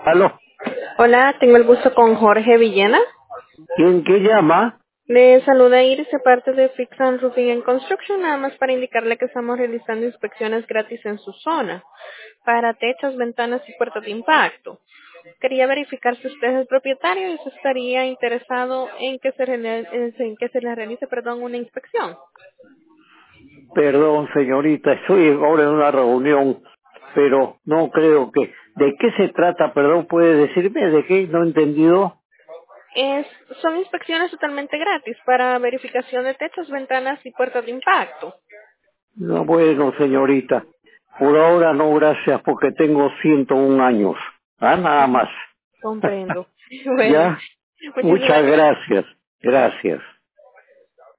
Aló, Hola, tengo el gusto con Jorge Villena. ¿quién llama? Le saluda Iris de parte de Fix and Roofing and Construction, nada más para indicarle que estamos realizando inspecciones gratis en su zona para techos, ventanas y puertas de impacto. Quería verificar si usted es el propietario y si estaría interesado en que se le realice, una inspección. Perdón, señorita, estoy ahora en una reunión, pero no creo que... ¿De qué se trata? Perdón, ¿puede decirme de qué? No he entendido. Es, son inspecciones totalmente gratis para verificación de techos, ventanas y puertas de impacto. No, bueno, señorita, por ahora no, gracias, porque tengo 101 años. Ah, nada más. Comprendo. Bueno, ¿Ya? muchísimas Muchas gracias. gracias. Gracias.